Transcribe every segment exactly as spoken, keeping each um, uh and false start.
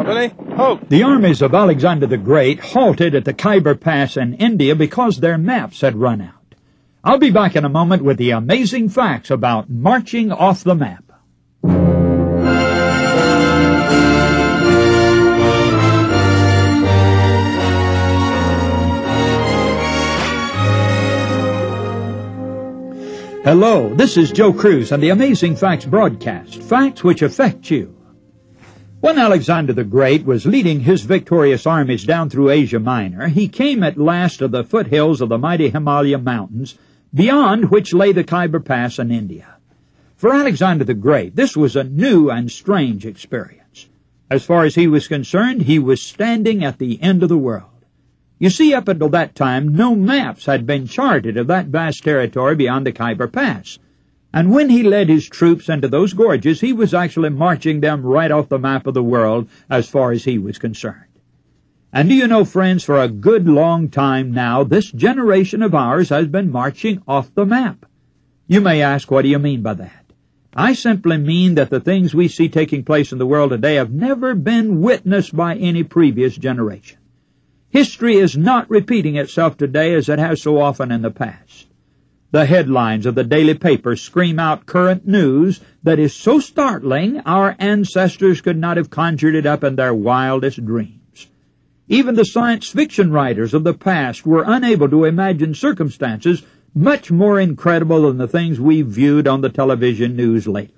Billy, halt! The armies of Alexander the Great halted at the Khyber Pass in India because their maps had run out. I'll be back in a moment with the amazing facts about marching off the map. Hello, this is Joe Cruz and the Amazing Facts broadcast, facts which affect you. When Alexander the Great was leading his victorious armies down through Asia Minor, he came at last to the foothills of the mighty Himalaya mountains, beyond which lay the Khyber Pass in India. For Alexander the Great, this was a new and strange experience. As far as he was concerned, he was standing at the end of the world. You see, up until that time, no maps had been charted of that vast territory beyond the Khyber Pass. And when he led his troops into those gorges, he was actually marching them right off the map of the world as far as he was concerned. And do you know, friends, for a good long time now, this generation of ours has been marching off the map. You may ask, what do you mean by that? I simply mean that the things we see taking place in the world today have never been witnessed by any previous generation. History is not repeating itself today as it has so often in the past. The headlines of the daily papers scream out current news that is so startling our ancestors could not have conjured it up in their wildest dreams. Even the science fiction writers of the past were unable to imagine circumstances much more incredible than the things we've viewed on the television news lately.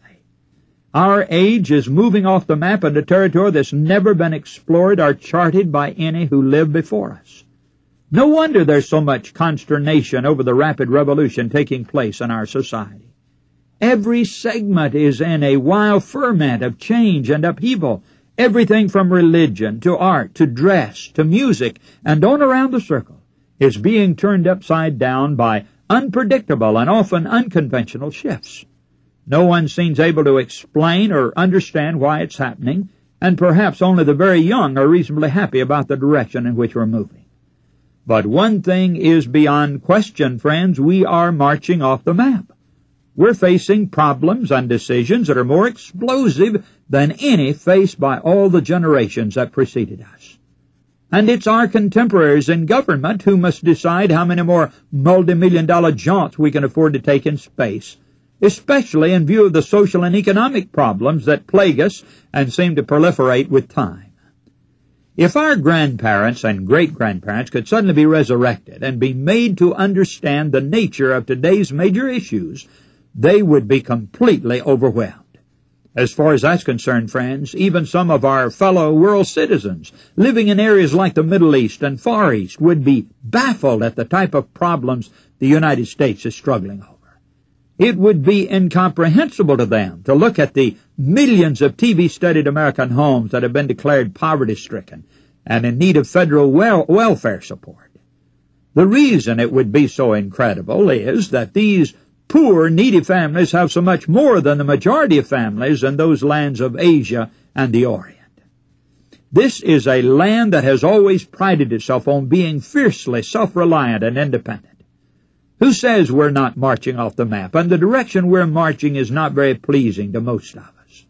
Our age is moving off the map into territory that's never been explored or charted by any who lived before us. No wonder there's so much consternation over the rapid revolution taking place in our society. Every segment is in a wild ferment of change and upheaval. Everything from religion to art to dress to music and on around the circle is being turned upside down by unpredictable and often unconventional shifts. No one seems able to explain or understand why it's happening, and perhaps only the very young are reasonably happy about the direction in which we're moving. But one thing is beyond question, friends, we are marching off the map. We're facing problems and decisions that are more explosive than any faced by all the generations that preceded us. And it's our contemporaries in government who must decide how many more multi-million dollar jaunts we can afford to take in space, especially in view of the social and economic problems that plague us and seem to proliferate with time. If our grandparents and great-grandparents could suddenly be resurrected and be made to understand the nature of today's major issues, they would be completely overwhelmed. As far as that's concerned, friends, even some of our fellow world citizens living in areas like the Middle East and Far East would be baffled at the type of problems the United States is struggling over. It would be incomprehensible to them to look at the millions of T V-studied American homes that have been declared poverty-stricken and in need of federal wel- welfare support. The reason it would be so incredible is that these poor, needy families have so much more than the majority of families in those lands of Asia and the Orient. This is a land that has always prided itself on being fiercely self-reliant and independent. Who says we're not marching off the map? And the direction we're marching is not very pleasing to most of us.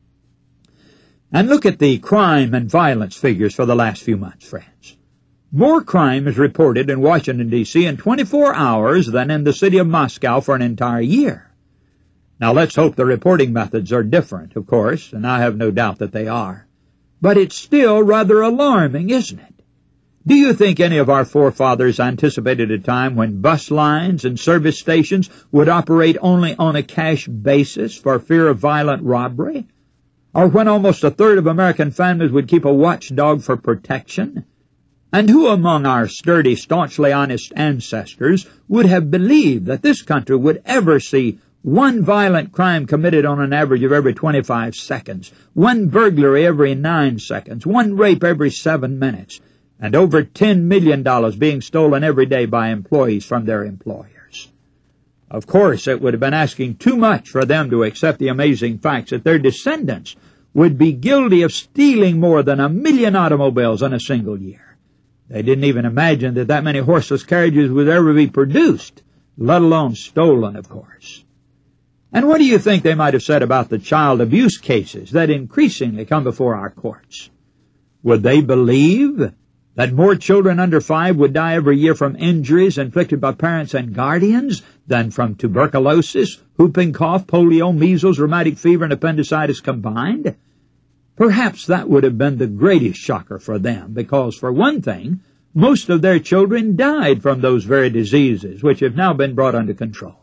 And look at the crime and violence figures for the last few months, friends. More crime is reported in Washington, D C in twenty-four hours than in the city of Moscow for an entire year. Now, let's hope the reporting methods are different, of course, and I have no doubt that they are. But it's still rather alarming, isn't it? Do you think any of our forefathers anticipated a time when bus lines and service stations would operate only on a cash basis for fear of violent robbery? Or when almost a third of American families would keep a watchdog for protection? And who among our sturdy, staunchly honest ancestors would have believed that this country would ever see one violent crime committed on an average of every twenty-five seconds, one burglary every nine seconds, one rape every seven minutes, and over ten million dollars being stolen every day by employees from their employers? Of course, it would have been asking too much for them to accept the amazing facts that their descendants would be guilty of stealing more than a million automobiles in a single year. They didn't even imagine that that many horseless carriages would ever be produced, let alone stolen, of course. And what do you think they might have said about the child abuse cases that increasingly come before our courts? Would they believe that more children under five would die every year from injuries inflicted by parents and guardians than from tuberculosis, whooping cough, polio, measles, rheumatic fever, and appendicitis combined? Perhaps that would have been the greatest shocker for them, because, for one thing, most of their children died from those very diseases, which have now been brought under control.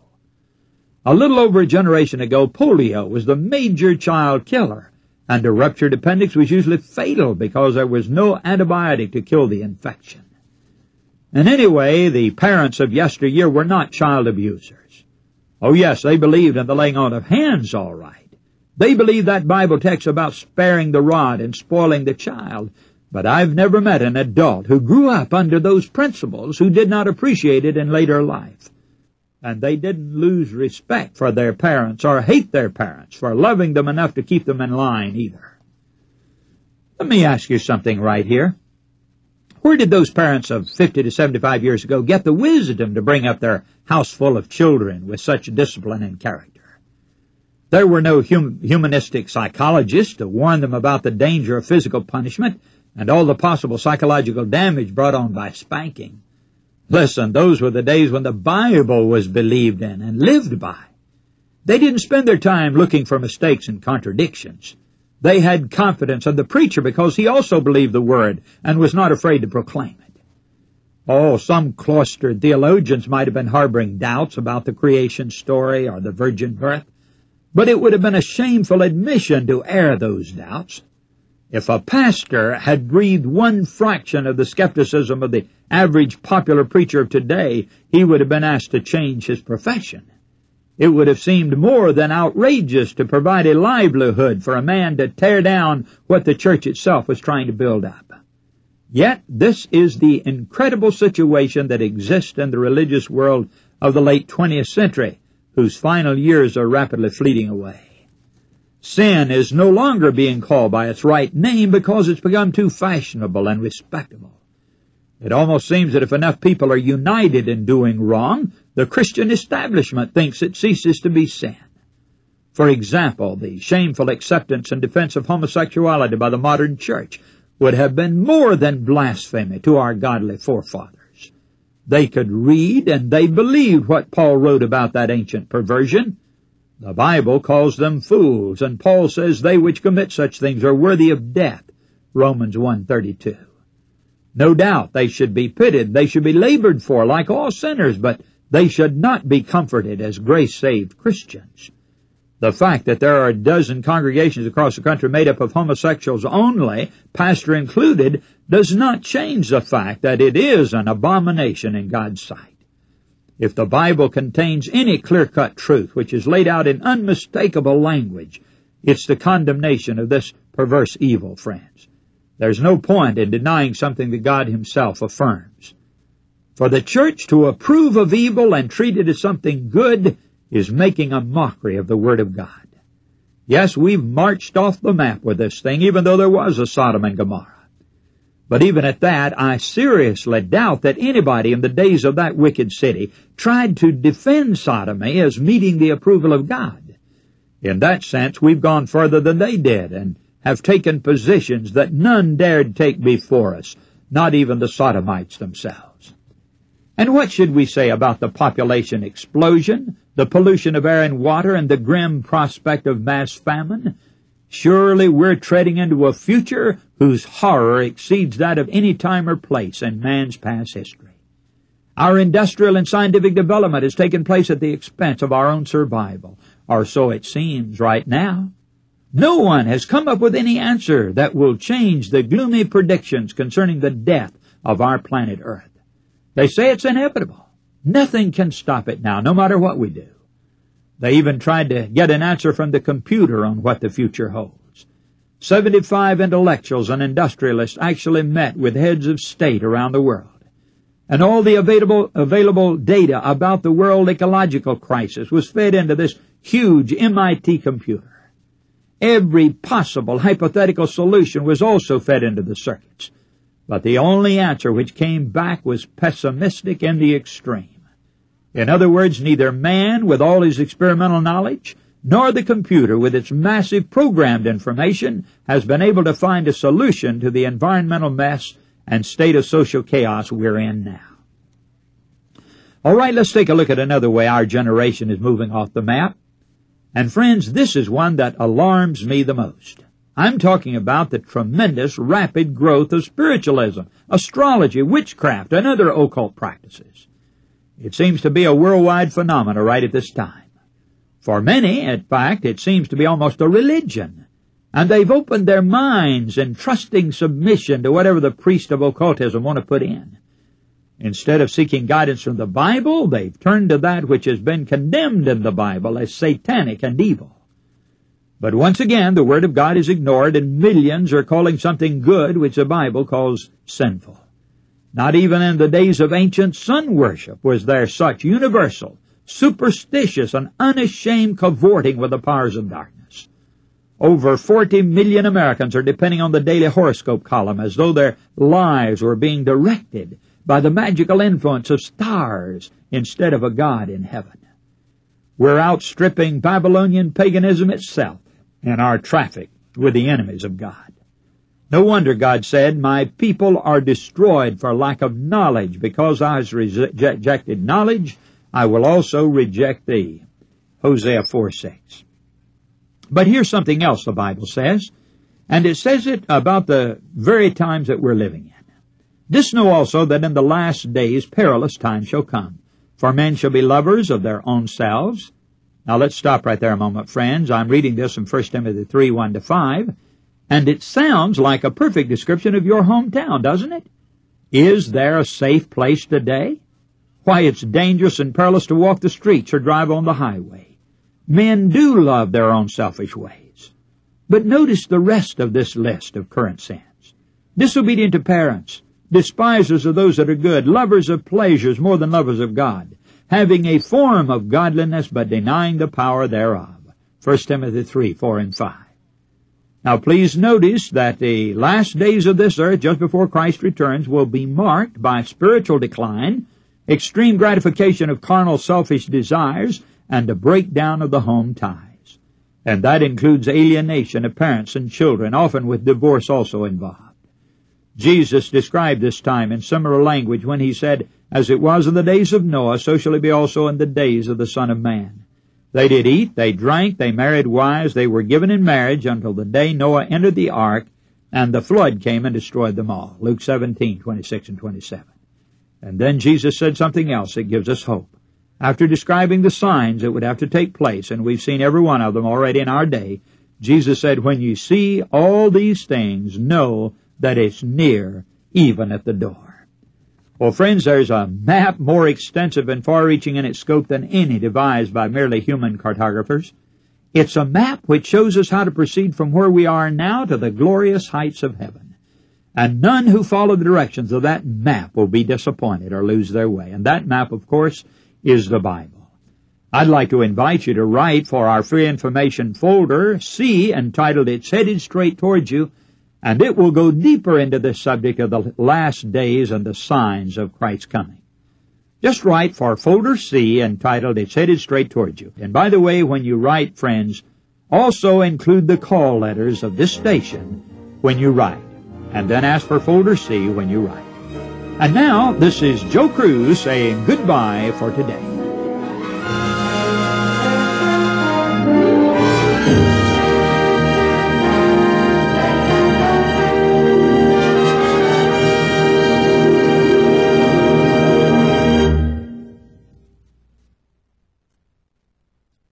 A little over a generation ago, polio was the major child killer, and a ruptured appendix was usually fatal because there was no antibiotic to kill the infection. And anyway, the parents of yesteryear were not child abusers. Oh yes, they believed in the laying on of hands, all right. They believed that Bible text about sparing the rod and spoiling the child. But I've never met an adult who grew up under those principles who did not appreciate it in later life. And they didn't lose respect for their parents or hate their parents for loving them enough to keep them in line either. Let me ask you something right here. Where did those parents of fifty to seventy-five years ago get the wisdom to bring up their house full of children with such discipline and character? There were no hum- humanistic psychologists to warn them about the danger of physical punishment and all the possible psychological damage brought on by spanking. Listen, those were the days when the Bible was believed in and lived by. They didn't spend their time looking for mistakes and contradictions. They had confidence in the preacher because he also believed the Word and was not afraid to proclaim it. Oh, some cloistered theologians might have been harboring doubts about the creation story or the virgin birth, but it would have been a shameful admission to air those doubts. If a pastor had breathed one fraction of the skepticism of the average popular preacher of today, he would have been asked to change his profession. It would have seemed more than outrageous to provide a livelihood for a man to tear down what the church itself was trying to build up. Yet this is the incredible situation that exists in the religious world of the late twentieth century, whose final years are rapidly fleeting away. Sin is no longer being called by its right name because it's become too fashionable and respectable. It almost seems that if enough people are united in doing wrong, the Christian establishment thinks it ceases to be sin. For example, the shameful acceptance and defense of homosexuality by the modern church would have been more than blasphemy to our godly forefathers. They could read and they believed what Paul wrote about that ancient perversion. The Bible calls them fools, and Paul says they which commit such things are worthy of death, Romans one thirty-two. No doubt they should be pitied, they should be labored for like all sinners, but they should not be comforted as grace-saved Christians. The fact that there are a dozen congregations across the country made up of homosexuals only, pastor included, does not change the fact that it is an abomination in God's sight. If the Bible contains any clear-cut truth which is laid out in unmistakable language, it's the condemnation of this perverse evil, friends. There's no point in denying something that God Himself affirms. For the church to approve of evil and treat it as something good is making a mockery of the Word of God. Yes, we've marched off the map with this thing, even though there was a Sodom and Gomorrah. But even at that, I seriously doubt that anybody in the days of that wicked city tried to defend sodomy as meeting the approval of God. In that sense, we've gone further than they did and have taken positions that none dared take before us, not even the sodomites themselves. And what should we say about the population explosion, the pollution of air and water, and the grim prospect of mass famine? Surely we're treading into a future whose horror exceeds that of any time or place in man's past history. Our industrial and scientific development has taken place at the expense of our own survival, or so it seems right now. No one has come up with any answer that will change the gloomy predictions concerning the death of our planet Earth. They say it's inevitable. Nothing can stop it now, no matter what we do. They even tried to get an answer from the computer on what the future holds. Seventy-five intellectuals and industrialists actually met with heads of state around the world. And all the available, available data about the world ecological crisis was fed into this huge M I T computer. Every possible hypothetical solution was also fed into the circuits. But the only answer which came back was pessimistic in the extreme. In other words, neither man, with all his experimental knowledge, nor the computer with its massive programmed information has been able to find a solution to the environmental mess and state of social chaos we're in now. All right, let's take a look at another way our generation is moving off the map. And friends, this is one that alarms me the most. I'm talking about the tremendous rapid growth of spiritualism, astrology, witchcraft, and other occult practices. It seems to be a worldwide phenomenon right at this time. For many, in fact, it seems to be almost a religion, and they've opened their minds in trusting submission to whatever the priest of occultism want to put in. Instead of seeking guidance from the Bible, they've turned to that which has been condemned in the Bible as satanic and evil. But once again, the Word of God is ignored, and millions are calling something good which the Bible calls sinful. Not even in the days of ancient sun worship was there such universal, superstitious, and unashamed cavorting with the powers of darkness. Over forty million Americans are depending on the daily horoscope column as though their lives were being directed by the magical influence of stars instead of a God in heaven. We're outstripping Babylonian paganism itself in our traffic with the enemies of God. No wonder God said, "My people are destroyed for lack of knowledge. Because thou hast rejected knowledge, I will also reject thee." Hosea four six. But here's something else the Bible says, and it says it about the very times that we're living in. "This know also that in the last days perilous times shall come. For men shall be lovers of their own selves." Now let's stop right there a moment, friends. I'm reading this in First Timothy three, one to five, and it sounds like a perfect description of your hometown, doesn't it? Is there a safe place today? Why, it's dangerous and perilous to walk the streets or drive on the highway. Men do love their own selfish ways. But notice the rest of this list of current sins. Disobedient to parents, despisers of those that are good, lovers of pleasures more than lovers of God, having a form of godliness but denying the power thereof. First Timothy three, four and five. Now please notice that the last days of this earth, just before Christ returns, will be marked by spiritual decline, extreme gratification of carnal selfish desires, and the breakdown of the home ties. And that includes alienation of parents and children, often with divorce also involved. Jesus described this time in similar language when he said, "As it was in the days of Noah, so shall it be also in the days of the Son of Man. They did eat, they drank, they married wives, they were given in marriage until the day Noah entered the ark, and the flood came and destroyed them all." Luke seventeen, twenty-six and twenty-seven. And then Jesus said something else that gives us hope. After describing the signs that would have to take place, and we've seen every one of them already in our day, Jesus said, "When you see all these things, know that it's near, even at the door." Well, friends, there's a map more extensive and far-reaching in its scope than any devised by merely human cartographers. It's a map which shows us how to proceed from where we are now to the glorious heights of heaven. And none who follow the directions of that map will be disappointed or lose their way. And that map, of course, is the Bible. I'd like to invite you to write for our free information folder, C, entitled "It's Headed Straight Towards You," and it will go deeper into this subject of the last days and the signs of Christ's coming. Just write for folder C, entitled "It's Headed Straight Towards You." And by the way, when you write, friends, also include the call letters of this station when you write, and then ask for folder C when you write. And now, this is Joe Cruz saying goodbye for today.